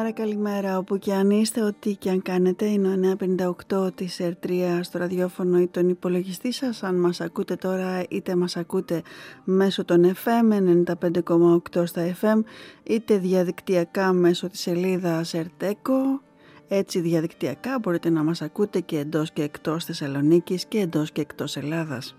Καλημέρα όπου και αν είστε, ό,τι και αν κάνετε. Είναι ο 958 της ΕΡΤΡΙΑ στο ραδιόφωνο ή τον υπολογιστή σας. Αν μας ακούτε τώρα, είτε μας ακούτε μέσω των FM 95,8 στα FM, είτε διαδικτυακά μέσω της σελίδας ΕΡΤΕΚΟ. Έτσι διαδικτυακά μπορείτε να μας ακούτε και εντός και εκτός Θεσσαλονίκης και εντός και εκτός Ελλάδας.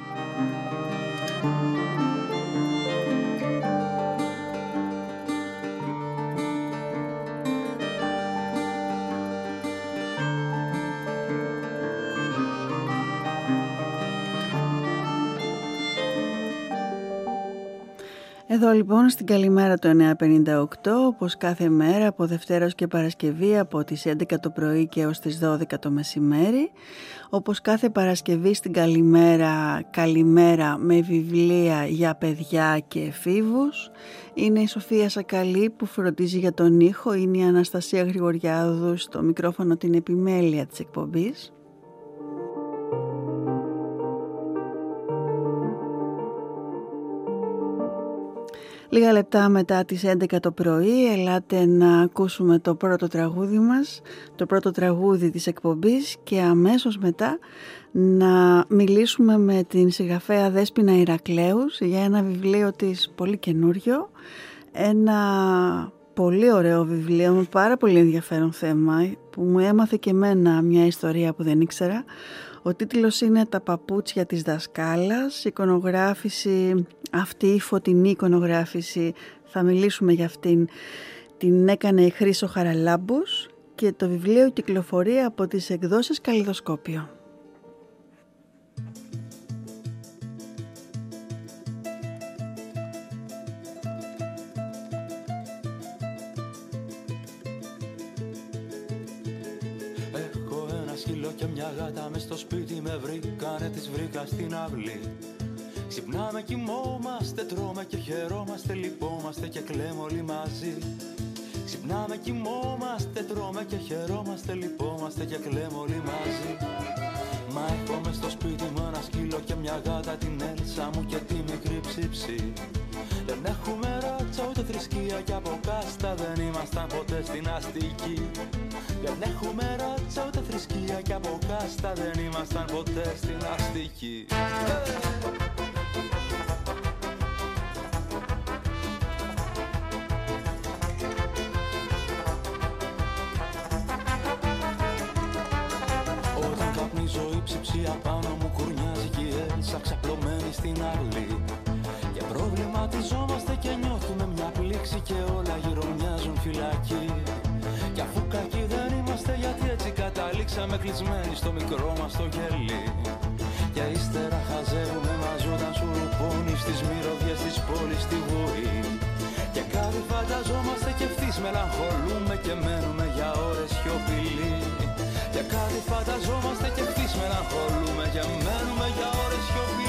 Εδώ λοιπόν στην Καλημέρα το 958, όπως κάθε μέρα από Δευτέρα ως και Παρασκευή από τις 11 το πρωί και ως τις 12 το μεσημέρι. Όπως κάθε Παρασκευή στην Καλημέρα με βιβλία για παιδιά και εφήβους. Είναι η Σοφία Σακαλή που φροντίζει για τον ήχο, είναι η Αναστασία Γρηγοριάδου στο μικρόφωνο, την επιμέλεια της εκπομπής. Λίγα λεπτά μετά τις 11 το πρωί ελάτε να ακούσουμε το πρώτο τραγούδι μας, το πρώτο τραγούδι της εκπομπής, και αμέσως μετά να μιλήσουμε με την συγγραφέα Δέσποινα Ηρακλέους για ένα βιβλίο της πολύ καινούριο, ένα πολύ ωραίο βιβλίο με πάρα πολύ ενδιαφέρον θέμα που μου έμαθε και εμένα μια ιστορία που δεν ήξερα. Ο τίτλος είναι «Τα παπούτσια της δασκάλας», εικονογράφηση, αυτή η φωτεινή εικονογράφηση, θα μιλήσουμε για αυτήν, την έκανε η Χρύσο Χαραλάμπους και το βιβλίο κυκλοφορεί από τις εκδόσεις Καλλιδοσκόπιο. Και μια γάτα μες στο σπίτι με βρήκανε, τις βρήκα στην αυλή. Ξυπνάμε, κοιμόμαστε, τρώμε και χαιρόμαστε, λυπόμαστε και κλαίμε όλοι μαζί. Ξυπνάμε, κοιμόμαστε, τρώμε και χαιρόμαστε, λυπόμαστε και κλαίμε όλοι μαζί. Μα έχω μες στο σπίτι μου ένα σκύλο και μια γάτα, την Έλσα μου και τη μικρή ψήψη. Δεν έχουμε ράτσα ούτε θρησκεία και από κάστα, δεν ήμασταν ποτέ στην αστική. Δεν έχουμε ράτσα ούτε θρησκεία και από κάστα, δεν ήμασταν ποτέ στην αστική. Όταν καπνίζω η ψυψία πάνω μου κουρνιάζει και η Έλσα ξαπλωμένη στην αυλή. Και προβληματιζόμαστε και νιώθουμε μια πλήξη και όλα γύρω μοιάζουν φυλακή. Κι αφού κακοί δεν είμαστε, γιατί έτσι καταλήξαμε κλεισμένοι στο μικρό μας το γέλι. Και ύστερα χαζεύουμε μαζί όταν σου ρουπώνει στις μυρωδιές της πόλης στη βουή. Και κάτι φανταζόμαστε και ευθύς μελαγχολούμε και μένουμε για ώρες σιωπηλοί. Και κάτι φανταζόμαστε και ευθύς μελαγχολούμε και μένουμε για ώρες σιωπηλοί.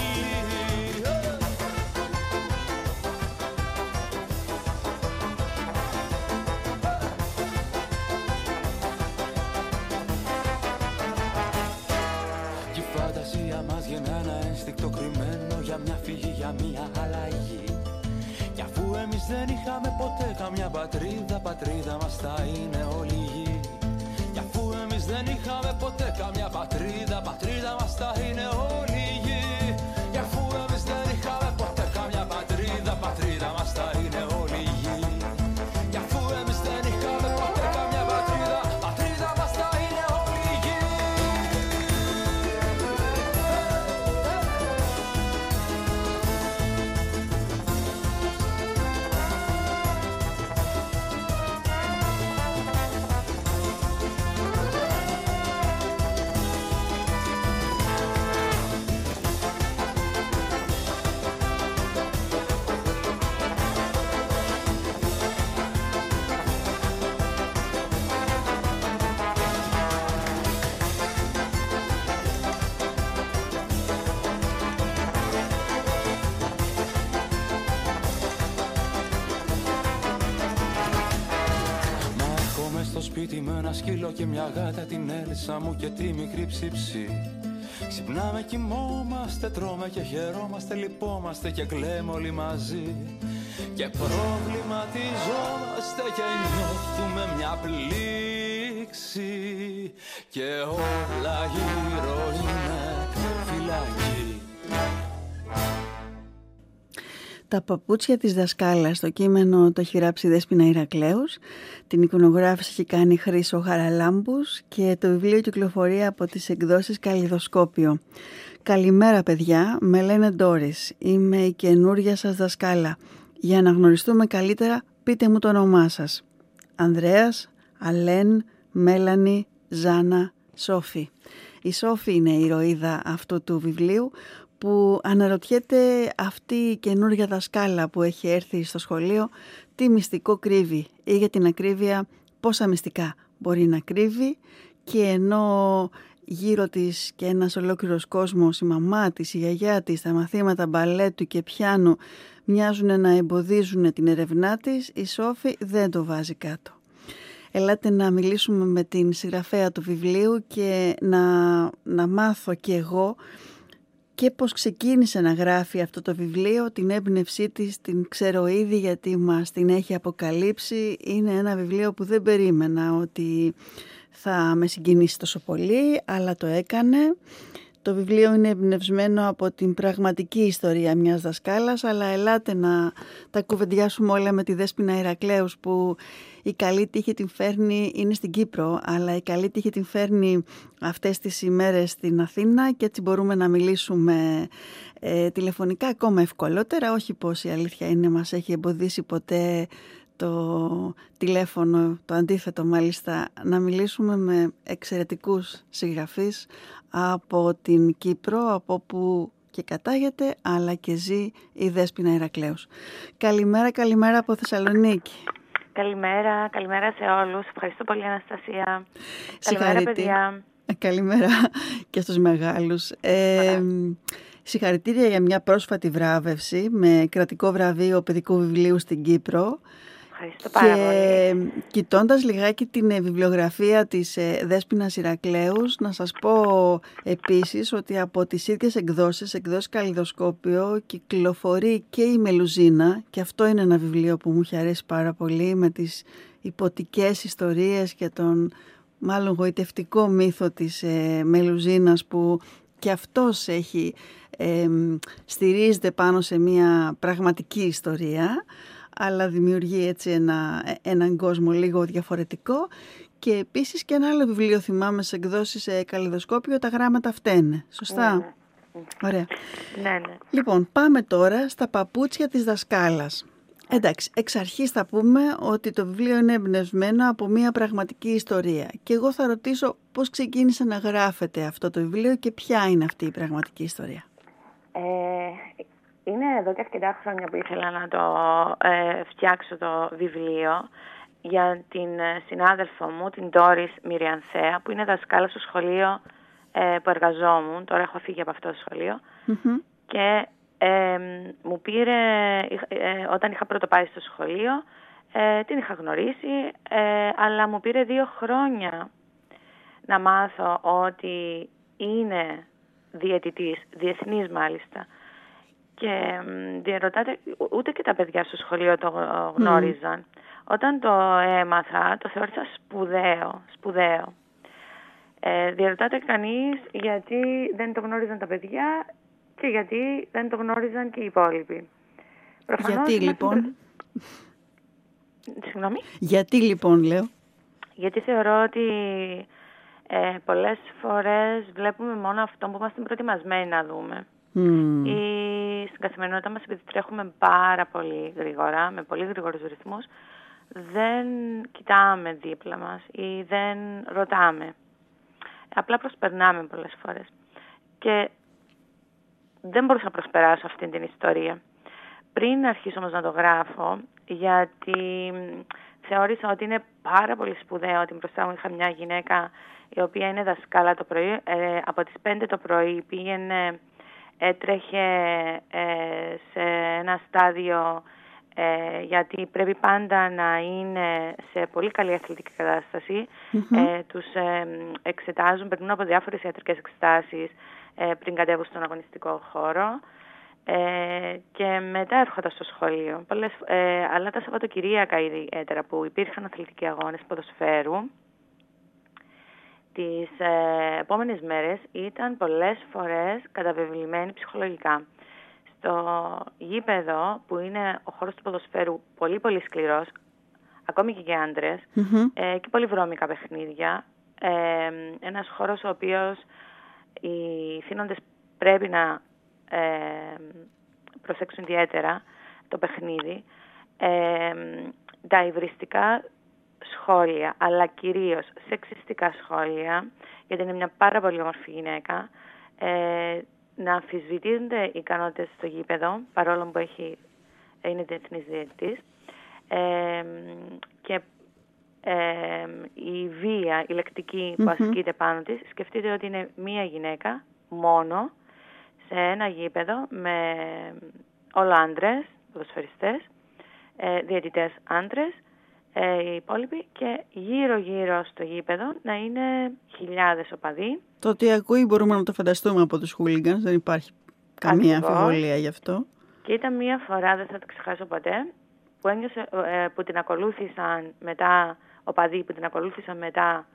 Το κρυμμένο για μια φύγη, για μια αλλαγή. Κι αφού εμείς δεν είχαμε ποτέ καμιά πατρίδα, πατρίδα μας θα είναι όλη η γη. Κι αφού εμείς δεν είχαμε ποτέ καμιά πατρίδα, πατρίδα μας θα είναι όλη η γη. Κι αφού εμείς δεν είχαμε ποτέ καμιά πατρίδα, πατρίδα μας θα είναι όλη η γη. Κι αφού εμείς δεν είχαμε ποτέ καμιά πατρίδα, πατρίδα μας θα είναι όλη η γη. Σπίτι με ένα σκύλο και μια γάτα, την Έλσα μου και τη μικρή ψήψη. Ξυπνάμε, κοιμόμαστε, τρώμε και χαιρόμαστε, λυπόμαστε και κλαίμε όλοι μαζί. και προβληματιζόμαστε και νιώθουμε μια πλήξη και όλα γύρω είναι φυλακή. Τα παπούτσια της δασκάλας, το κείμενο το έχει γράψει η Δέσποινα Ηρακλέους, την εικονογράφηση έχει κάνει Χρήσο Χαραλάμπους και το βιβλίο κυκλοφορεί από τις εκδόσεις Καλλιδοσκόπιο. Καλημέρα παιδιά, με λένε Ντόρις, είμαι η καινούρια σας δασκάλα. Για να γνωριστούμε καλύτερα πείτε μου το όνομά σας. Ανδρέας, Αλέν, Μέλανη, Ζάνα, Σόφη. Η Σόφη είναι η ηρωίδα αυτού του βιβλίου που αναρωτιέται αυτή η καινούργια δασκάλα που έχει έρθει στο σχολείο τι μυστικό κρύβει ή για την ακρίβεια πόσα μυστικά μπορεί να κρύβει, και ενώ γύρω της και ένας ολόκληρος κόσμος, η μαμά της, η γιαγιά της, τα μαθήματα μπαλέτου και πιάνου μοιάζουν να εμποδίζουν την ερευνά της, η Σόφη δεν το βάζει κάτω. Ελάτε να μιλήσουμε με την συγγραφέα του βιβλίου και να μάθω κι εγώ και πώς ξεκίνησε να γράφει αυτό το βιβλίο. Την έμπνευσή της την ξέρω ήδη γιατί μας την έχει αποκαλύψει. Είναι ένα βιβλίο που δεν περίμενα ότι θα με συγκινήσει τόσο πολύ, αλλά το έκανε. Το βιβλίο είναι εμπνευσμένο από την πραγματική ιστορία μιας δασκάλας, αλλά ελάτε να τα κουβεντιάσουμε όλα με τη Δέσποινα Ηρακλέους, που η καλή τύχη την φέρνει, είναι στην Κύπρο, αλλά η καλή τύχη την φέρνει αυτές τις ημέρες στην Αθήνα και έτσι μπορούμε να μιλήσουμε τηλεφωνικά ακόμα ευκολότερα. Όχι πως η αλήθεια είναι μας έχει εμποδίσει ποτέ το τηλέφωνο, το αντίθετο μάλιστα, να μιλήσουμε με εξαιρετικούς συγγραφείς από την Κύπρο, από όπου και κατάγεται αλλά και ζει η Δέσποινα Ηρακλέους. Καλημέρα από Θεσσαλονίκη. Καλημέρα σε όλους. Ευχαριστώ πολύ, Αναστασία. Καλημέρα, παιδιά. Καλημέρα και στους μεγάλους. Συγχαρητήρια για μια πρόσφατη βράβευση με κρατικό βραβείο παιδικού βιβλίου στην Κύπρο. Ευχαριστώ πάρα πολύ. Κοιτώντας λιγάκι την βιβλιογραφία της Δέσποινας Ηρακλέους, να σας πω επίσης ότι από τις ίδιες εκδόσεις Καλλιδοσκόπιο, κυκλοφορεί και η Μελουζίνα, και αυτό είναι ένα βιβλίο που μου έχει αρέσει πάρα πολύ, με τις υποτικές ιστορίες και τον μάλλον γοητευτικό μύθο της Μελουζίνας, που και αυτός στηρίζεται πάνω σε μια πραγματική ιστορία, αλλά δημιουργεί έτσι έναν κόσμο λίγο διαφορετικό. Και επίσης και ένα άλλο βιβλίο θυμάμαι σε εκδόσεις Καλλιδοσκόπιο, «Τα γράμματα φταίνε». Σωστά? Ωραία. Ναι. Λοιπόν, πάμε τώρα στα παπούτσια της δασκάλας. Εντάξει, εξ αρχής θα πούμε ότι το βιβλίο είναι εμπνευσμένο από μια πραγματική ιστορία. Και εγώ θα ρωτήσω πώς ξεκίνησε να γράφετε αυτό το βιβλίο και ποια είναι αυτή η πραγματική ιστορία. Είναι εδώ και αρκετά χρόνια που ήθελα να το φτιάξω το βιβλίο για την συνάδελφο μου, την Ντόρις Μυριανθέα, που είναι δασκάλα στο σχολείο που εργαζόμουν. Τώρα έχω φύγει από αυτό το σχολείο. Mm-hmm. Και μου πήρε, όταν είχα πρώτο πάει στο σχολείο, την είχα γνωρίσει, αλλά μου πήρε 2 χρόνια να μάθω ότι είναι διαιτητής, διεθνής μάλιστα. Και διαρωτάτε, ούτε και τα παιδιά στο σχολείο το γνώριζαν. Όταν το έμαθα, το θεώρησα σπουδαίο. Διαρωτάτε κανείς γιατί δεν το γνώριζαν τα παιδιά και γιατί δεν το γνώριζαν και οι υπόλοιποι. Προφανώς, γιατί λοιπόν? Συγγνώμη. Γιατί λοιπόν, λέω? Γιατί θεωρώ ότι πολλές φορές βλέπουμε μόνο αυτό που είμαστε προετοιμασμένοι να δούμε. Ή στην καθημερινότητα μας, επειδή τρέχουμε πάρα πολύ γρήγορα, με πολύ γρήγορους ρυθμούς, δεν κοιτάμε δίπλα μας ή δεν ρωτάμε. Απλά προσπερνάμε πολλές φορές. Και δεν μπορούσα να προσπεράσω αυτή την ιστορία. Πριν αρχίσω όμως να το γράφω, γιατί θεώρησα ότι είναι πάρα πολύ σπουδαίο ότι μπροστά μου είχα μια γυναίκα η οποία είναι δασκάλα το πρωί. Από τις 5 το πρωί πήγαινε, έτρεχε σε ένα στάδιο, γιατί πρέπει πάντα να είναι σε πολύ καλή αθλητική κατάσταση. Τους εξετάζουν, περνούν από διάφορες ιατρικές εξετάσεις πριν κατέβουν στον αγωνιστικό χώρο. Και μετά έρχονταν στο σχολείο. Αλλά τα Σαββατοκυριακά ιδιαίτερα που υπήρχαν αθλητικοί αγώνες ποδοσφαίρου, τις επόμενες μέρες ήταν πολλές φορές καταβεβλημένοι ψυχολογικά. Στο γήπεδο, που είναι ο χώρος του ποδοσφαίρου πολύ πολύ σκληρός, ακόμη και για άντρες, και πολύ βρώμικα παιχνίδια, ένας χώρος ο οποίος οι θύνοντες πρέπει να προσέξουν ιδιαίτερα το παιχνίδι, τα υβριστικά σχόλια, αλλά κυρίως σεξιστικά σχόλια, γιατί είναι μια πάρα πολύ όμορφη γυναίκα, να αμφισβητούνται οι ικανότητες στο γήπεδο, παρόλο που είναι διεθνής διαιτητής, και η βία, η λεκτική που ασκείται πάνω της. Σκεφτείτε ότι είναι μία γυναίκα μόνο σε ένα γήπεδο με όλα άντρες, ποδοσφαιριστές, διαιτητές άντρες, οι υπόλοιποι, και γύρω-γύρω στο γήπεδο να είναι χιλιάδες οπαδοί. Το ότι ακούει μπορούμε να το φανταστούμε από τους χούλιγκανς, δεν υπάρχει καμία αμφιβολία γι' αυτό. Και ήταν μία φορά, δεν θα το ξεχάσω ποτέ, που την ακολούθησαν μετά, οπαδοί που την ακολούθησαν μετά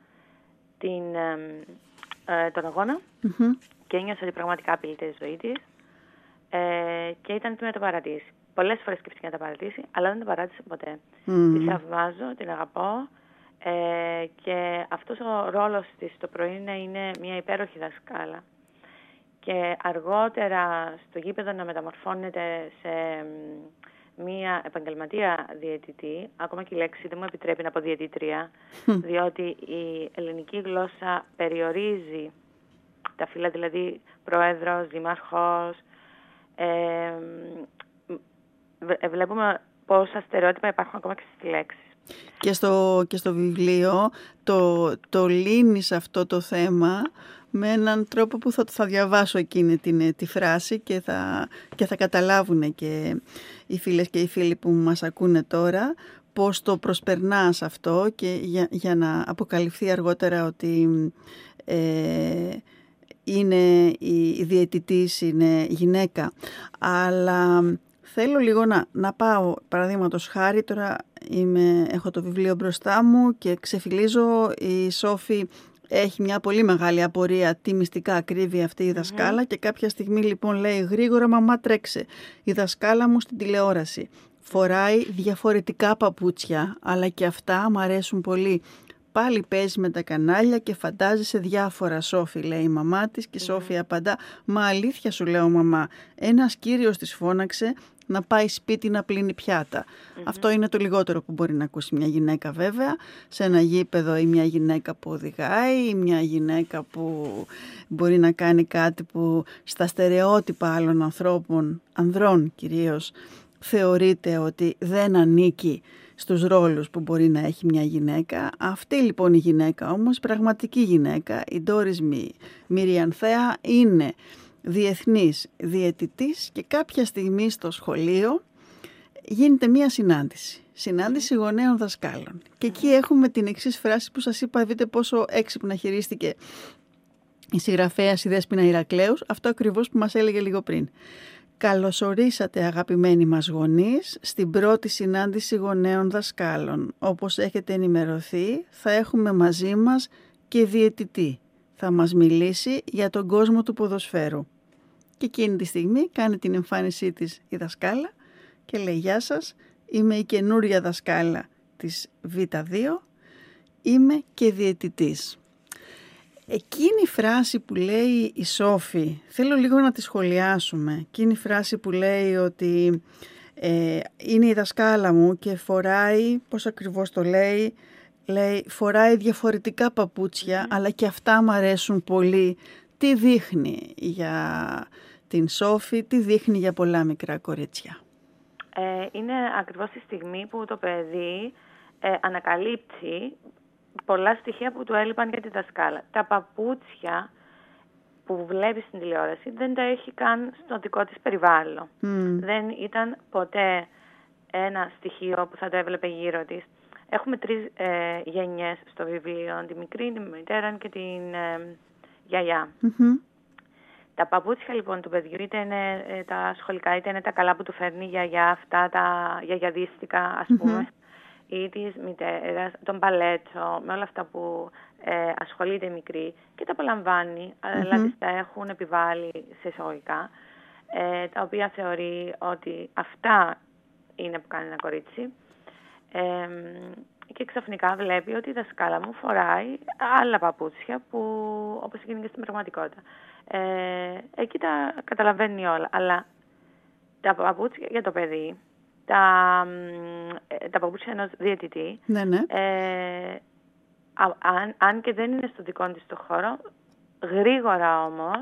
τον αγώνα, και ένιωσε ότι πραγματικά απειλείται η ζωή της, και ήταν έτοιμη να το παρατήσει. Πολλές φορές σκέφτηκε να τα παρατήσει, αλλά δεν το παράτησε ποτέ. Τη θαυμάζω, την αγαπώ, και αυτός ο ρόλος της το πρωί να είναι μια υπέροχη δασκάλα. Και αργότερα στο γήπεδο να μεταμορφώνεται σε μια επαγγελματία διαιτητή, ακόμα και η λέξη δεν μου επιτρέπει να πω διαιτήτρια, διότι η ελληνική γλώσσα περιορίζει τα φύλλα, δηλαδή πρόεδρος, δήμαρχος. Βλέπουμε πόσα στερεότυπα υπάρχουν ακόμα και στις λέξεις. Και στο βιβλίο το λύνεις αυτό το θέμα με έναν τρόπο που θα διαβάσω εκείνη τη φράση και θα καταλάβουν και οι φίλες και οι φίλοι που μας ακούνε τώρα πώς το προσπερνάς αυτό, και για να αποκαλυφθεί αργότερα ότι είναι η διαιτητής, είναι γυναίκα. Αλλά θέλω λίγο να πάω, παραδείγματος χάρη, τώρα έχω το βιβλίο μπροστά μου και ξεφυλίζω. Η Σόφη έχει μια πολύ μεγάλη απορία τι μυστικά κρύβει αυτή η δασκάλα, και κάποια στιγμή λοιπόν λέει γρήγορα, μαμά τρέξε, η δασκάλα μου στην τηλεόραση φοράει διαφορετικά παπούτσια, αλλά και αυτά μου αρέσουν πολύ. Πάλι παίζει με τα κανάλια και φαντάζει σε διάφορα, Σόφη, λέει η μαμά της, και Σόφη απαντά, μα αλήθεια σου λέω μαμά, ένας κύριος της φώναξε να πάει σπίτι να πλύνει πιάτα. Αυτό είναι το λιγότερο που μπορεί να ακούσει μια γυναίκα, βέβαια, σε ένα γήπεδο, ή μια γυναίκα που οδηγάει, ή μια γυναίκα που μπορεί να κάνει κάτι που στα στερεότυπα άλλων ανθρώπων, ανδρών κυρίως, θεωρείται ότι δεν ανήκει στους ρόλους που μπορεί να έχει μια γυναίκα. Αυτή λοιπόν η γυναίκα όμως, πραγματική γυναίκα, η Ντόρις Μυριανθέα, είναι διεθνής διαιτητής, και κάποια στιγμή στο σχολείο γίνεται μια συνάντηση γονέων δασκάλων. Και εκεί έχουμε την εξής φράση που σας είπα, δείτε πόσο έξυπνα χειρίστηκε η συγγραφέας η Δέσποινα Ηρακλέους, αυτό ακριβώς που μας έλεγε λίγο πριν. Καλωσορίσατε αγαπημένοι μας γονείς στην πρώτη συνάντηση γονέων δασκάλων. Όπως έχετε ενημερωθεί, θα έχουμε μαζί μας και διαιτητή. Θα μας μιλήσει για τον κόσμο του ποδοσφαίρου. Και εκείνη τη στιγμή κάνει την εμφάνισή της η δασκάλα και λέει, γεια σας, είμαι η καινούρια δασκάλα της Β2, είμαι και διαιτητής. Εκείνη η φράση που λέει η Σόφη, θέλω λίγο να τη σχολιάσουμε. Εκείνη η φράση που λέει ότι είναι η δασκάλα μου και φοράει, πώς ακριβώς το λέει, φοράει διαφορετικά παπούτσια, αλλά και αυτά μου αρέσουν πολύ. Τι δείχνει για την Σόφη, τι δείχνει για πολλά μικρά κορίτσια? Είναι ακριβώς τη στιγμή που το παιδί ανακαλύπτει πολλά στοιχεία που του έλειπαν για τη δασκάλα. Τα παπούτσια που βλέπει στην τηλεόραση δεν τα έχει καν στο δικό της περιβάλλον. Δεν ήταν ποτέ ένα στοιχείο που θα το έβλεπε γύρω της. Έχουμε 3 γενιές στο βιβλίο, τη μικρή, τη μητέρα και την γιαγιά. Τα παπούτσια λοιπόν του παιδιού, είτε είναι τα σχολικά, είτε είναι τα καλά που του φέρνει η γιαγιά, αυτά τα γιαγιαδίστικα ας πούμε, ή της μητέρας, τον παλέτσο, με όλα αυτά που ασχολείται η μικρή και τα απολαμβάνει, αλλά της τα έχουν επιβάλει σε εισαγωγικά, τα οποία θεωρεί ότι αυτά είναι που κάνει ένα κορίτσι. Και ξαφνικά βλέπει ότι η δασκάλα μου φοράει άλλα παπούτσια που όπως γίνει και στην πραγματικότητα. Εκεί τα καταλαβαίνει όλα, αλλά τα παπούτσια για το παιδί, τα παπούτσια ενός διαιτητή, αν και δεν είναι στο δικό της το χώρο, γρήγορα όμως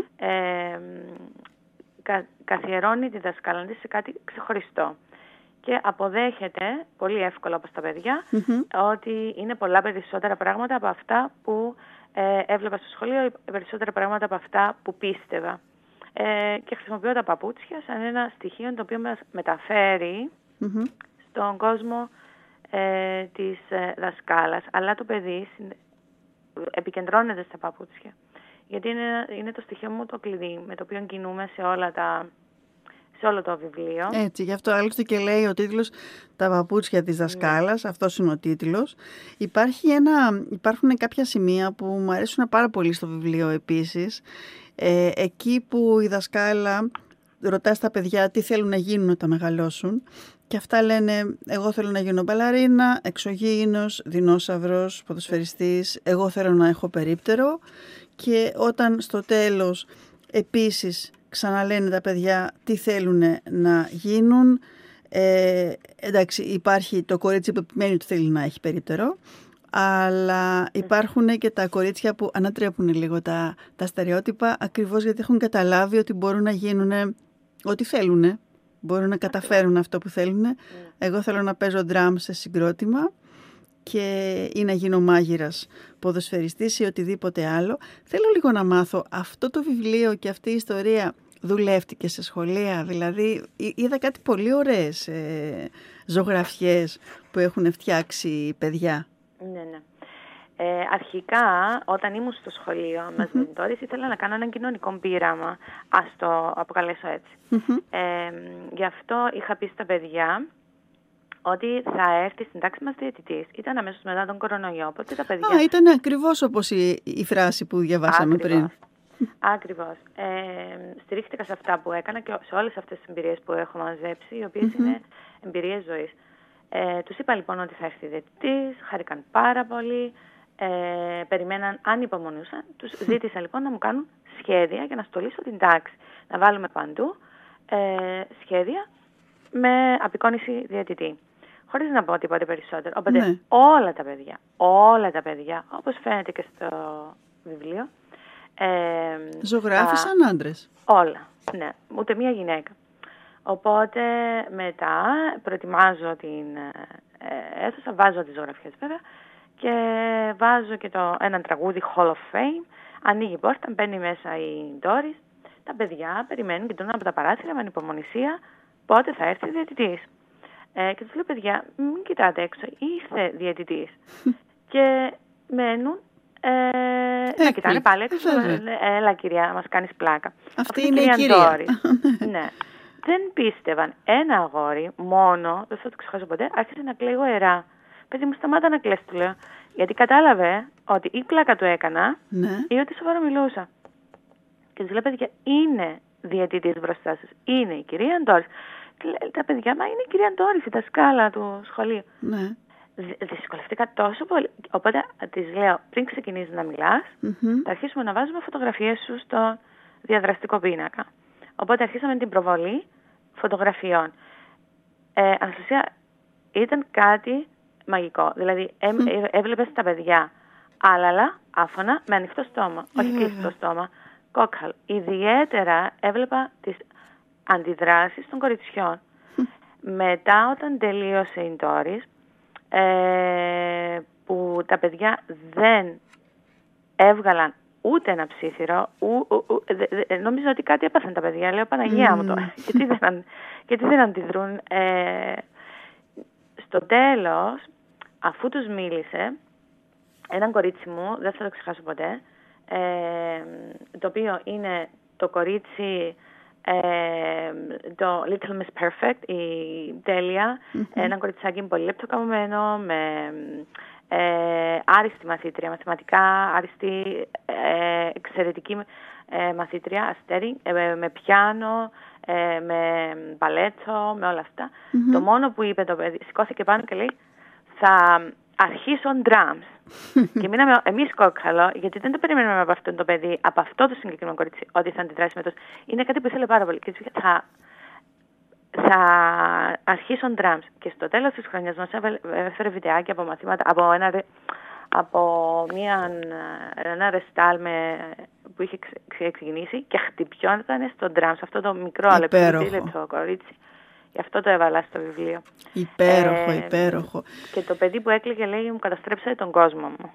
καθιερώνει τη δασκάλα της σε κάτι ξεχωριστό. Και αποδέχεται πολύ εύκολα όπως τα παιδιά ότι είναι πολλά περισσότερα πράγματα από αυτά που έβλεπα στο σχολείο, περισσότερα πράγματα από αυτά που πίστευα. Και χρησιμοποιώ τα παπούτσια σαν ένα στοιχείο το οποίο μας μεταφέρει στον κόσμο της δασκάλας. Αλλά το παιδί επικεντρώνεται στα παπούτσια. Γιατί είναι το στοιχείο μου το κλειδί με το οποίο κινούμε σε όλο το βιβλίο. Έτσι, γι' αυτό άλλωστε και λέει ο τίτλος «Τα παπούτσια της δασκάλας», αυτός είναι ο τίτλος. Υπάρχουν κάποια σημεία που μου αρέσουν πάρα πολύ στο βιβλίο επίσης. Εκεί που η δασκάλα ρωτά στα παιδιά τι θέλουν να γίνουν όταν μεγαλώσουν και αυτά λένε «Εγώ θέλω να γίνω μπαλαρίνα, εξωγήινος, δεινόσαυρος, ποδοσφαιριστής, εγώ θέλω να έχω περίπτερο». Και όταν στο τέλος επίσης ξαναλένε τα παιδιά τι θέλουν να γίνουν, εντάξει, υπάρχει το κορίτσι που επιμένει ότι θέλει να έχει περίπτερο, αλλά υπάρχουν και τα κορίτσια που ανατρέπουν λίγο τα στερεότυπα, ακριβώς γιατί έχουν καταλάβει ότι μπορούν να γίνουν ό,τι θέλουν, μπορούν να καταφέρουν αυτό που θέλουν. Εγώ θέλω να παίζω ντραμ σε συγκρότημα ή να γίνω μάγειρας, ποδοσφαιριστής ή οτιδήποτε άλλο. Θέλω λίγο να μάθω, αυτό το βιβλίο και αυτή η ιστορία δουλεύτηκε σε σχολεία? Δηλαδή είδα κάτι πολύ ωραίες ζωγραφιές που έχουν φτιάξει παιδιά. Ναι. Αρχικά, όταν ήμουν στο σχολείο με τους μεντόρες, ήθελα να κάνω ένα κοινωνικό πείραμα, ας το αποκαλέσω έτσι. Γι' αυτό είχα πει στα παιδιά ότι θα έρθει στην τάξη μας διαιτητής. Ήταν αμέσως μετά τον κορονοϊό, οπότε τα παιδιά... ήταν ακριβώς όπως η φράση που διαβάσαμε πριν. Ακριβώς. Στηρίχτηκα σε αυτά που έκανα και σε όλες αυτές τις εμπειρίες που έχω μαζέψει, οι οποίες είναι εμπειρίες ζωής. Τους είπα λοιπόν ότι θα έρθει διαιτητής, χάρηκαν πάρα πολύ, περιμέναν, ανυπομονούσαν. Τους ζήτησα λοιπόν να μου κάνουν σχέδια για να στολίσω την τάξη. Να βάλουμε παντού σχέδια με απεικόνιση διαιτητή. Χωρίς να πω τίποτε περισσότερο. Οπότε όλα τα παιδιά, όπως φαίνεται και στο βιβλίο, ζωγράφησαν άντρες. Όλα, ναι. Ούτε μία γυναίκα. Οπότε μετά προετοιμάζω την αίθουσα, βάζω τις ζωγραφιές βέβαια και βάζω και έναν τραγούδι Hall of Fame. Ανοίγει η πόρτα, μπαίνει μέσα η Doris. Τα παιδιά περιμένουν, κοιτούν από τα παράθυρα με ανυπομονησία πότε θα έρθει η διαιτητής. Και τους λέω, παιδιά, μην κοιτάτε έξω, ήρθε διαιτητής. Και μένουν να κοιτάνε πάλι έξω. Έλα κυρία, μας κάνεις πλάκα. Αυτή είναι η κυρία. Ναι. Δεν πίστευαν. Ένα αγόρι μόνο, δεν θα το ξεχάσω ποτέ, άρχισε να κλαίει γοερά. Παιδί μου, σταμάτα να κλαις, του λέω. Γιατί κατάλαβε ότι η πλάκα του έκανα ή ότι σοβαρά μιλούσα. Και τους λέω, παιδιά, είναι διαιτητής μπροστά σας. Είναι η κυρία Αντόρης. Τα παιδιά, μα είναι η κυρία Αντόρης, η δασκάλα του σχολείου. Ναι. Δυσκολευτήκα τόσο πολύ. Οπότε της λέω, πριν ξεκινήσεις να μιλάς, θα αρχίσουμε να βάζουμε φωτογραφίες σου στο διαδραστικό πίνακα. Οπότε αρχίσαμε την προβολή φωτογραφιών. Αναστασία, ήταν κάτι μαγικό. Δηλαδή, έβλεπες τα παιδιά άλαλα, άφωνα, με ανοιχτό στόμα. Όχι κλειστό στόμα. Κόκκαλ. Ιδιαίτερα έβλεπα τις αντιδράσεις των κοριτσιών. Μετά, όταν τελείωσε η Doris, που τα παιδιά δεν έβγαλαν ούτε ένα ψήθυρο, νόμιζα ότι κάτι έπαθαν τα παιδιά. Λέω, Παναγία μου τώρα, γιατί δεν αντιδρούν. Στο τέλος, αφού τους μίλησε, έναν κορίτσι μου, δεν θα το ξεχάσω ποτέ, το οποίο είναι το κορίτσι, το Little Miss Perfect, η Τέλεια, ένα κοριτσάκι πολύ λεπτοκαμωμένο, με άριστη μαθήτρια, μαθηματικά άριστη, εξαιρετική μαθήτρια, αστέρι, με πιάνο, με μπαλέτσο, με όλα αυτά. Το μόνο που είπε το παιδί, σηκώθηκε πάνω και λέει, θα αρχίσω drums. Και μείναμε εμείς κόκκαλο, γιατί δεν το περιμένουμε από αυτό το παιδί, από αυτό το συγκεκριμένο κορίτσι, ότι θα αντιδράσει με το. Είναι κάτι που ήθελε πάρα πολύ. Και θα αρχίσω drums. Και στο τέλος της χρονιάς μας έφερε βιντεάκι από μαθήματα, από ένα ρεστάλ που είχε ξεκινήσει και χτυπιόταν στο drums, αυτό το μικρό λεπτό κορίτσι. Γι' αυτό το έβαλα στο βιβλίο. Υπέροχο. Και το παιδί που έκλαιγε λέει, μου καταστρέψατε τον κόσμο μου.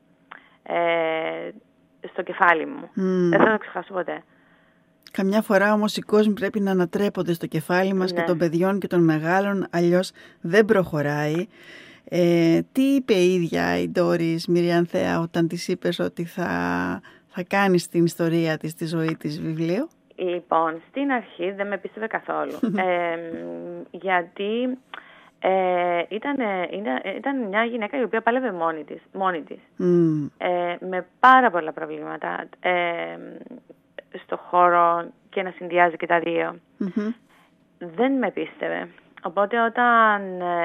Στο κεφάλι μου. Δεν θα το ξεχάσω ποτέ. Καμιά φορά όμως οι κόσμοι πρέπει να ανατρέπονται στο κεφάλι μας και των παιδιών και των μεγάλων, αλλιώς δεν προχωράει. Τι είπε η ίδια η Ντόρις Μυριανθέα όταν της είπες ότι θα κάνει στην ιστορία της, στη ζωή της βιβλίο? Λοιπόν, στην αρχή δεν με πίστευε καθόλου. Γιατί ήταν μια γυναίκα η οποία πάλευε μόνη της. Με πάρα πολλά προβλήματα στο χώρο και να συνδυάζει και τα δύο. Δεν με πίστευε. Οπότε όταν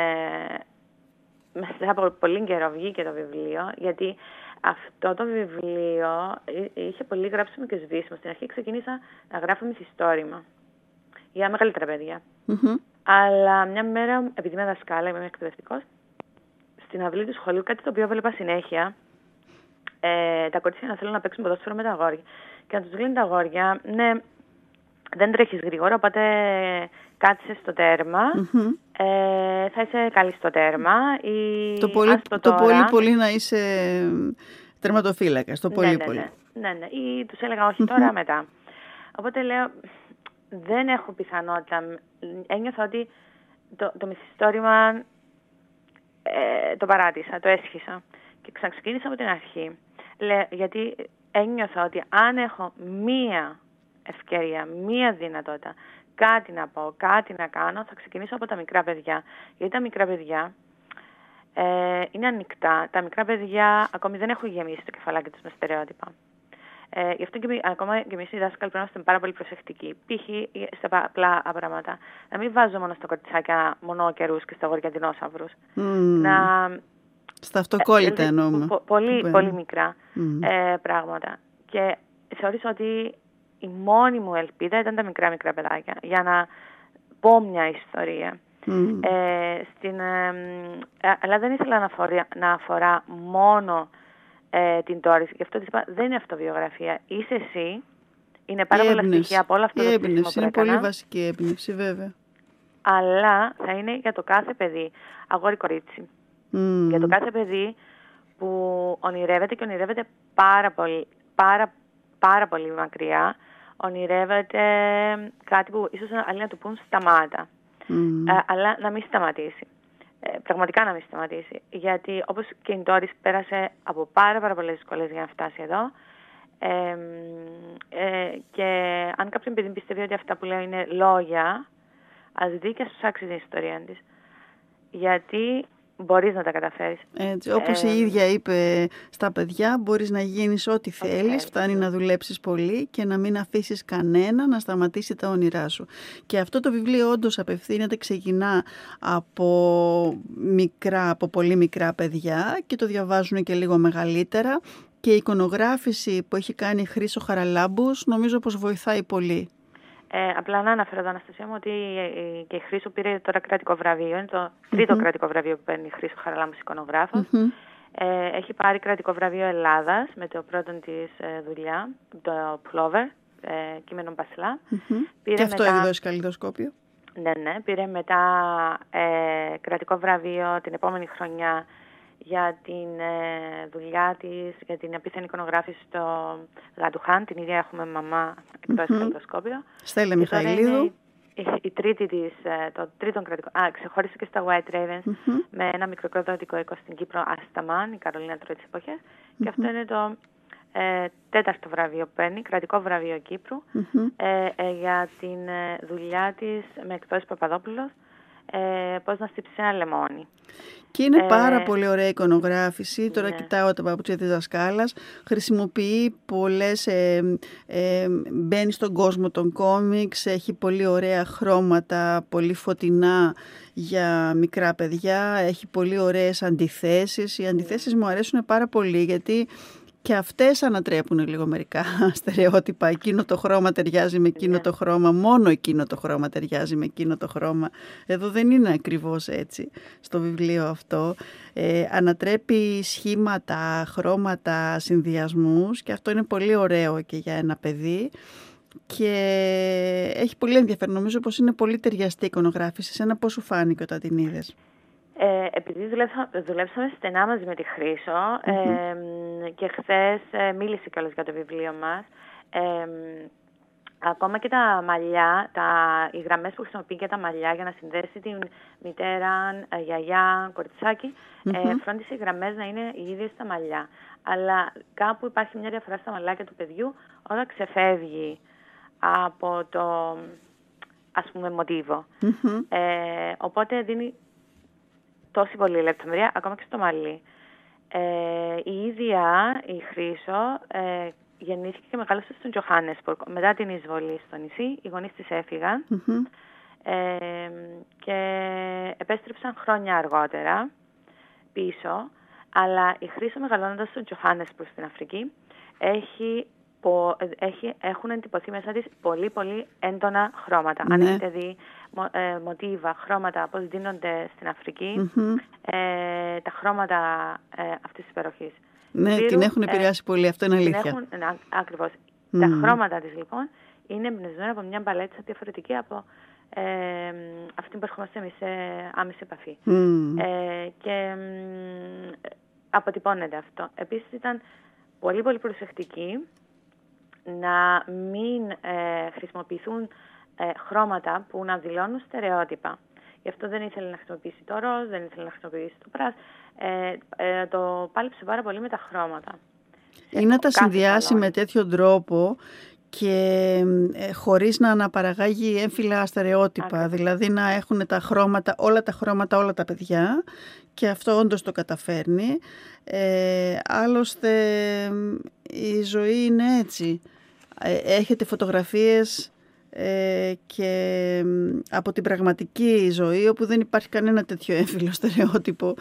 μετά από πολύ καιρό βγήκε το βιβλίο, γιατί αυτό το βιβλίο είχε πολύ γράψιμο και σβήσιμο. Στην αρχή ξεκίνησα να γράφω μυθιστόρημα για μεγαλύτερα παιδιά. Αλλά μια μέρα, επειδή είμαι δασκάλα, είμαι εκπαιδευτικός, στην αυλή του σχολείου, κάτι το οποίο έβλεπα συνέχεια, τα κορίτσια να θέλουν να παίξουν ποδόσφαιρο με τα αγόρια. Και να τους λένε τα αγόρια, ναι, δεν τρέχεις γρήγορα, οπότε κάτσε στο τέρμα, θα είσαι καλή στο τέρμα. Το πολύ να είσαι τερματοφύλακας, το πολύ. Ναι. Ή τους έλεγα όχι τώρα, μετά. Οπότε λέω, δεν έχω πιθανότητα. Ένιωθα ότι το μυθιστόρημα το παράτησα, το έσχισα. Και ξαναξεκίνησα από την αρχή. Γιατί ένιωθα ότι αν έχω μία ευκαιρία, μία δυνατότητα, κάτι να πω, κάτι να κάνω, θα ξεκινήσω από τα μικρά παιδιά. Γιατί τα μικρά παιδιά είναι ανοιχτά. Τα μικρά παιδιά ακόμη δεν έχουν γεμίσει το κεφαλάκι τους με στερεότυπα. Γι' αυτό και ακόμα και εμείς οι δάσκαλοι πρέπει να είμαστε πάρα πολύ προσεκτικοί. Π.χ. στα απλά πράγματα. Να μην βάζω μόνο στα κοριτσάκια μονόκερους και στα αγόρια δεινόσαυρους. Στα αυτοκόλλητα εννοούμε. Πολύ μικρά πράγματα. Και θεώρησα ότι η μόνη μου ελπίδα ήταν τα μικρά παιδάκια. Για να πω μια ιστορία. Αλλά δεν ήθελα να αφορά μόνο την Ντόρις. Γι' αυτό της είπα, δεν είναι αυτοβιογραφία. Είσαι εσύ. Είναι πάρα πολλά στοιχεία από όλο αυτό το στήσιμο που έκανα. Είναι πολύ βασική έμπνευση, βέβαια. Αλλά θα είναι για το κάθε παιδί, αγόρι-κορίτσι. Για το κάθε παιδί που ονειρεύεται και ονειρεύεται πάρα πολύ μακριά. Ονειρεύεται κάτι που ίσως άλλοι να του πούν σταμάτα. Αλλά να μην σταματήσει. Πραγματικά να μην σταματήσει. Γιατί όπως και η Ντόρις πέρασε από πάρα πολλές δυσκολίες για να φτάσει εδώ. Και αν κάποιον παιδί πιστεύει ότι αυτά που λέω είναι λόγια, ας δει και στους άξιζε την ιστορία της. Γιατί μπορείς να τα καταφέρεις. Έτσι, όπως η ίδια είπε στα παιδιά, μπορείς να γίνεις ό,τι θέλεις, φτάνει να δουλέψεις πολύ και να μην αφήσεις κανένα να σταματήσει τα όνειρά σου. Και αυτό το βιβλίο όντως απευθύνεται, ξεκινά από πολύ μικρά παιδιά και το διαβάζουν και λίγο μεγαλύτερα. Και η εικονογράφηση που έχει κάνει η Χρύσο Χαραλάμπους νομίζω πως βοηθάει πολύ. Απλά να αναφέρω εδώ, Αναστασία μου, ότι και η Χρύσο πήρε τώρα κρατικό βραβείο. Είναι το τρίτο κρατικό βραβείο που παίρνει η Χρύσο Χαραλάμπους εικονογράφος. Έχει πάρει κρατικό βραβείο Ελλάδας με το πρώτο της δουλειά, το Plover, κείμενο Μπασλά. Και αυτό έχει δώσει καλλιδοσκόπιο. Ναι. Πήρε μετά κρατικό βραβείο την επόμενη χρονιά για την δουλειά της, για την απίθανη εικονογράφηση στο Γαντουχάν. Την ίδια έχουμε μαμά εκτός καλλιδοσκόπιο. Στέλλα Μιχαηλίδου. Η τρίτη της, το τρίτο κρατικό. Ξεχώρισε και στα White Ravens με ένα μικροκροδοτικό οίκο στην Κύπρο, Ασταμάν, η Καρολίνα Τρώη της εποχής. Και αυτό είναι το 4ο βραβείο που παίρνει, κρατικό βραβείο Κύπρου, για την δουλειά της με εκδόσεις Παπαδόπουλος, πώς να στύψει ένα λεμόνι. Και είναι πάρα πολύ ωραία εικονογράφηση. Τώρα κοιτάω τα παπούτσια της δασκάλας. Χρησιμοποιεί πολλές, μπαίνει στον κόσμο των κόμιξ, έχει πολύ ωραία χρώματα, πολύ φωτεινά για μικρά παιδιά, έχει πολύ ωραίες αντιθέσεις. Οι αντιθέσεις μου αρέσουν πάρα πολύ γιατί και αυτές ανατρέπουν λίγο μερικά στερεότυπα. Εκείνο το χρώμα ταιριάζει με εκείνο το χρώμα, μόνο εκείνο το χρώμα ταιριάζει με εκείνο το χρώμα. Εδώ δεν είναι ακριβώς έτσι στο βιβλίο αυτό. Ανατρέπει σχήματα, χρώματα, συνδυασμούς και αυτό είναι πολύ ωραίο και για ένα παιδί. Και έχει πολύ ενδιαφέρον. Νομίζω πως είναι πολύ ταιριαστή η εικονογράφηση. Σένα πώς σου φάνηκε όταν την είδες? Επειδή δουλέψαμε στενά μαζί με τη Χρύσο και χθες μίλησε κιόλας για το βιβλίο μας, ακόμα και τα μαλλιά, οι γραμμές που χρησιμοποιεί για τα μαλλιά για να συνδέσει την μητέρα, γιαγιά, κοριτσάκι, φρόντισε οι γραμμές να είναι οι ίδιες στα μαλλιά. Αλλά κάπου υπάρχει μια διαφορά στα μαλλάκια του παιδιού όταν ξεφεύγει από το, ας πούμε, μοτίβο. Οπότε δίνει τόση πολύ λεπτομέρεια, ακόμα και στο μαλλί. Η ίδια η Χρύσο γεννήθηκε και μεγάλωσε στον Τζοχάνεσμπουργκ. Μετά την εισβολή στο νησί, οι γονείς της έφυγαν και επέστρεψαν χρόνια αργότερα πίσω. Αλλά η Χρύσο, μεγαλώνοντας στον Τζοχάνεσμπουργκ στην Αφρική, έχουν εντυπωθεί μέσα της πολύ πολύ έντονα χρώματα. Αν έχετε δει μοτίβα, χρώματα, πώς δίνονται στην Αφρική, τα χρώματα αυτής της περιοχής. Ναι, την έχουν επηρεάσει πολύ, αυτό είναι αλήθεια. Ακριβώς. Τα χρώματα της λοιπόν είναι εμπνευσμένα από μια μπαλέτσα διαφορετική από αυτή που ερχόμαστε εμείς σε άμεση επαφή. Και αποτυπώνεται αυτό. Επίσης ήταν πολύ πολύ προσεκτική να μην χρησιμοποιηθούν χρώματα που να δηλώνουν στερεότυπα. Γι' αυτό δεν ήθελε να χρησιμοποιήσει το ροζ, δεν ήθελε να χρησιμοποιήσει το πράσ. Το πάλεψε πάρα πολύ με τα χρώματα. Ή να τα συνδυάσει με τέτοιο τρόπο και χωρίς να αναπαραγάγει έμφυλα στερεότυπα. Δηλαδή να έχουν τα χρώματα, όλα τα παιδιά, και αυτό όντως το καταφέρνει. Άλλωστε η ζωή είναι έτσι. Έχετε φωτογραφίες και από την πραγματική ζωή όπου δεν υπάρχει κανένα τέτοιο έμφυλο στερεότυπο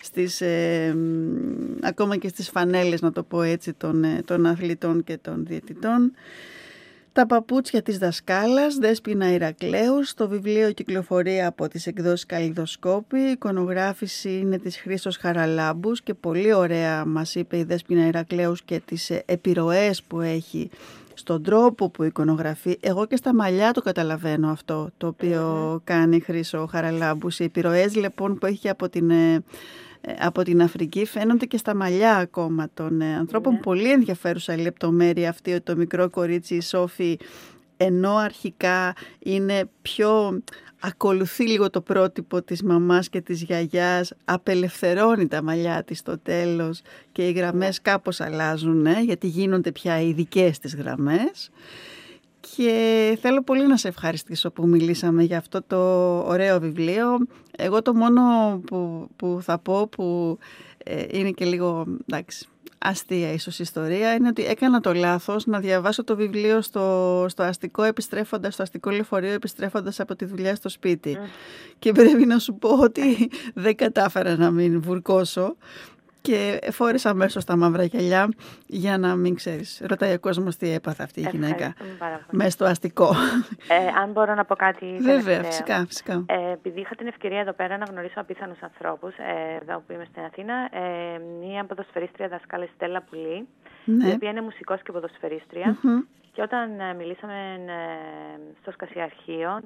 ακόμα και στις φανέλες, να το πω έτσι, των αθλητών και των διαιτητών. Τα παπούτσια της δασκάλας, Δέσποινα Ηρακλέους. Το βιβλίο κυκλοφορεί από τις εκδόσεις Καλλιδοσκόπη. Η εικονογράφηση είναι της Χρύσος Χαραλάμπους και πολύ ωραία μας είπε η Δέσποινα Ηρακλέους και τις επιρροές που έχει στον τρόπο που εικονογραφεί. Εγώ και στα μαλλιά το καταλαβαίνω αυτό το οποίο κάνει η Χρύσο Χαραλάμπους. Οι επιρροές λοιπόν που έχει από την Αφρική φαίνονται και στα μαλλιά ακόμα των ανθρώπων. Πολύ ενδιαφέρουσα η λεπτομέρεια αυτή ότι το μικρό κορίτσι η Σόφη, ενώ αρχικά είναι πιο, ακολουθεί λίγο το πρότυπο της μαμάς και της γιαγιάς, απελευθερώνει τα μαλλιά της στο τέλος και οι γραμμές κάπως αλλάζουν, γιατί γίνονται πια ειδικές τις γραμμές. Και θέλω πολύ να σε ευχαριστήσω που μιλήσαμε για αυτό το ωραίο βιβλίο. Εγώ το μόνο που θα πω, που είναι και λίγο, εντάξει, αστεία ίσως ιστορία, είναι ότι έκανα το λάθος να διαβάσω το βιβλίο στο αστικό στο αστικό λεωφορείο επιστρέφοντας από τη δουλειά στο σπίτι. Και πρέπει να σου πω ότι δεν κατάφερα να μην βουρκώσω. Και φόρεσα αμέσως τα μαύρα γυαλιά για να μην ξέρεις. Ρωτάει ο κόσμος τι έπαθε αυτή η γυναίκα μέσα στο αστικό. Αν μπορώ να πω κάτι. Βέβαια, φυσικά. Επειδή είχα την ευκαιρία εδώ πέρα να γνωρίσω απίθανους ανθρώπους, εδώ που είμαι στην Αθήνα, μία ποδοσφαιρίστρια δασκάλα, Στέλλα Πουλή, η οποία είναι μουσικός και ποδοσφαιρίστρια. Και όταν μιλήσαμε στο σκασιαρχείο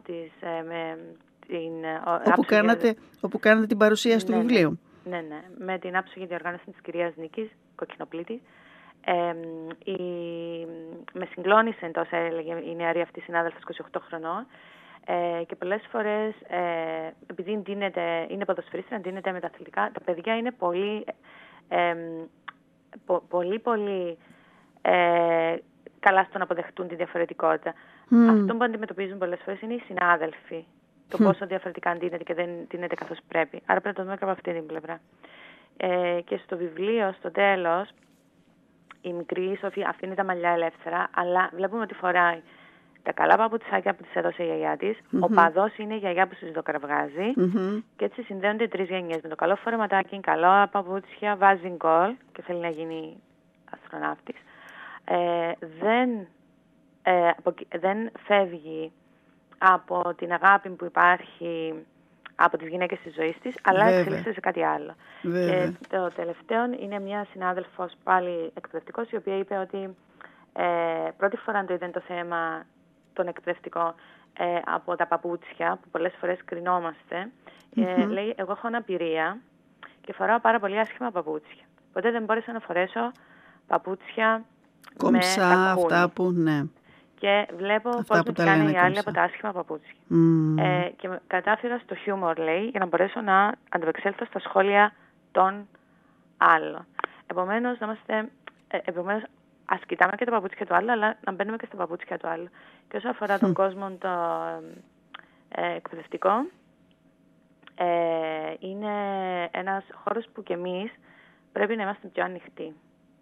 όπου κάνατε την παρουσίαση του βιβλίου. Ναι, με την άψογη διοργάνωση της κυρίας Νίκης Κοκκινοπλήτη. Με συγκλώνησε, τόσο έλεγε η νεαρή αυτή συνάδελφος 28 χρονών, και πολλές φορές, επειδή είναι ποδοσφαιρίστρια, ντύνεται με τα αθλητικά, τα παιδιά είναι πολύ καλά στο να αποδεχτούν τη διαφορετικότητα. Αυτό που αντιμετωπίζουν πολλές φορές είναι οι συνάδελφοι. Το πόσο διαφορετικά ντύνεται και δεν ντύνεται καθώς πρέπει. Άρα πρέπει να το δούμε και από αυτή την πλευρά. Και στο βιβλίο, στο τέλος, η μικρή Σοφία αφήνει τα μαλλιά ελεύθερα, αλλά βλέπουμε ότι φοράει τα καλά παπουτσάκια που της έδωσε η γιαγιά της. Ο παδός είναι η γιαγιά που της το κραυγάζει. Και έτσι συνδέονται οι 3 γενιές. Με το καλό φορεματάκι, καλά παπούτσια, βάζει γκολ και θέλει να γίνει αστροναύτης. Δεν φεύγει από την αγάπη που υπάρχει από τις γυναίκες της ζωής της, αλλά εξελίσσεται σε κάτι άλλο. Και το τελευταίο είναι μια συνάδελφος πάλι εκπαιδευτικός, η οποία είπε ότι πρώτη φορά το είδε το θέμα τον εκπαιδευτικό από τα παπούτσια, που πολλές φορές κρινόμαστε. Λέει, εγώ έχω αναπηρία και φοράω πάρα πολύ άσχημα παπούτσια. Ποτέ δεν μπόρεσα να φορέσω παπούτσια κομψά, με αυτά που, ναι. Και βλέπω πώς με κάνει οι άλλοι από τα άσχημα παπούτσια. Και κατάφερα στο χιούμορ, λέει, για να μπορέσω να ανταπεξέλθω στα σχόλια των άλλων. Επομένως, ας κοιτάμε και τα παπούτσια του άλλου, αλλά να μπαίνουμε και στα παπούτσια του άλλου. Και όσο αφορά τον κόσμο το εκπαιδευτικό, είναι ένας χώρος που κι εμείς πρέπει να είμαστε πιο ανοιχτοί.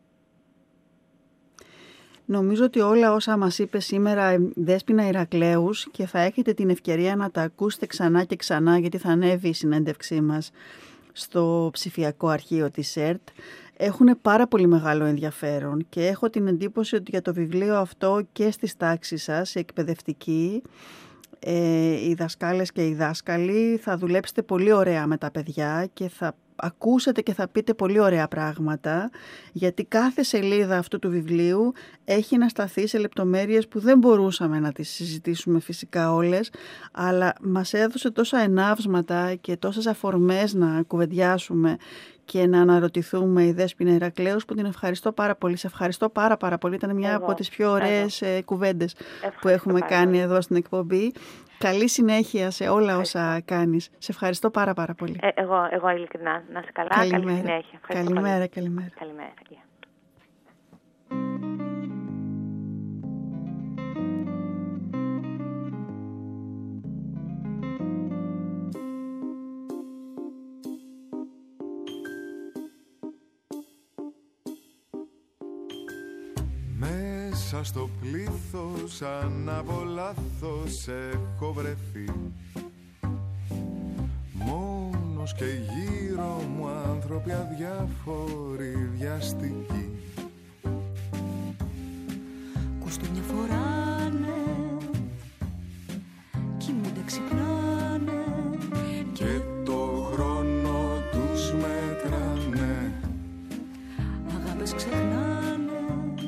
Νομίζω ότι όλα όσα μας είπε σήμερα η Δέσποινα Ηρακλέους, και θα έχετε την ευκαιρία να τα ακούσετε ξανά και ξανά, γιατί θα ανέβει η συνέντευξή μας στο ψηφιακό αρχείο της ΕΡΤ, έχουν πάρα πολύ μεγάλο ενδιαφέρον και έχω την εντύπωση ότι για το βιβλίο αυτό και στις τάξεις σας, οι εκπαιδευτικοί, οι δασκάλες και οι δάσκαλοι, θα δουλέψετε πολύ ωραία με τα παιδιά και θα ακούσετε και θα πείτε πολύ ωραία πράγματα, γιατί κάθε σελίδα αυτού του βιβλίου έχει να σταθεί σε λεπτομέρειες που δεν μπορούσαμε να τις συζητήσουμε φυσικά όλες, αλλά μας έδωσε τόσα ενάυσματα και τόσες αφορμές να κουβεντιάσουμε και να αναρωτηθούμε η Δέσποινα Ηρακλέους, που την ευχαριστώ πάρα πολύ. Σε ευχαριστώ πάρα πολύ. Ήταν μια από τις πιο ωραίες κουβέντες που έχουμε κάνει εδώ στην εκπομπή. Καλή συνέχεια σε όλα όσα κάνεις. Σε ευχαριστώ πάρα πολύ. Εγώ ειλικρινά. Να είσαι καλά. Καλή συνέχεια. Καλημέρα. Καλημέρα. Μέσα στο πλήθος αν από λάθος έχω βρεθεί, μόνος και γύρω μου άνθρωποι αδιάφοροι, βιαστικοί. Κουστούμια φοράνε, κοιμούνται, ξυπνάνε και το χρόνο τους μετράνε. Αγάπες ξεχνάνε,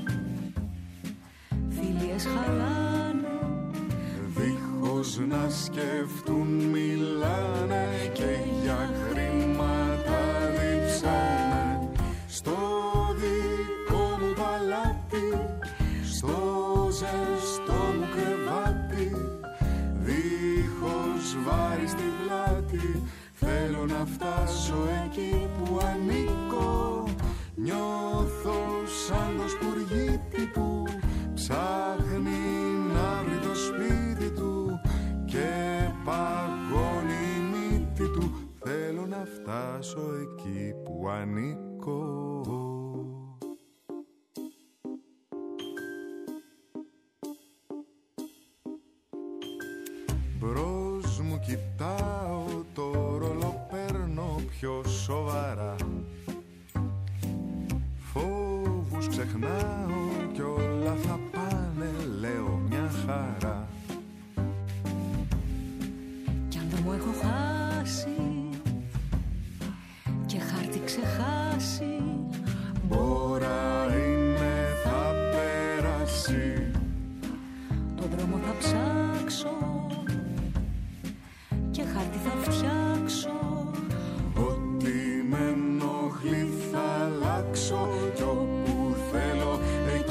φιλίες χαλάνε, δίχως να σκεφτούν μιλάνε και για χρήματα διψάνε. Στο δικό μου παλάτι, στο ζεστό μου κρεβάτι, δίχως βάρη στη πλάτη, θέλω να φτάσω εκεί που ανήκω. Νιώθω σαν το σπουργίτη που ψάχνει να βρει το σπίτι του και παγώνει η μύτη του. Θέλω να φτάσω εκεί που ανήκω. Μπρος μου κοιτάω, το ρόλο παίρνω πιο σοβαρά. Φόβους ξεχνάω κι όλα θα πάνε, λέω μια χαρά. κι αν δεν μου έχω χάσει και χάρτη ξεχάσει, Μπόρα είναι, θα περάσει. τον δρόμο θα ψάξω και χάρτη θα φτιάξω. Ό,τι με ενοχλεί θα αλλάξω κι όπου θέλω εκεί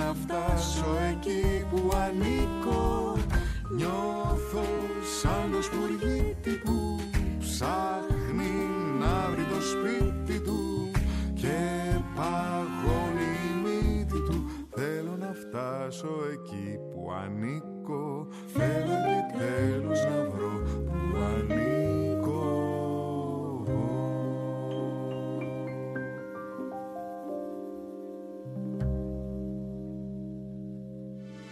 να φτάσω εκεί που ανήκω. Νιώθω σαν το σπουργίτη που ψάχνει να βρει το σπίτι του και παγώνει η μύτη του. Θέλω να φτάσω εκεί που ανήκω.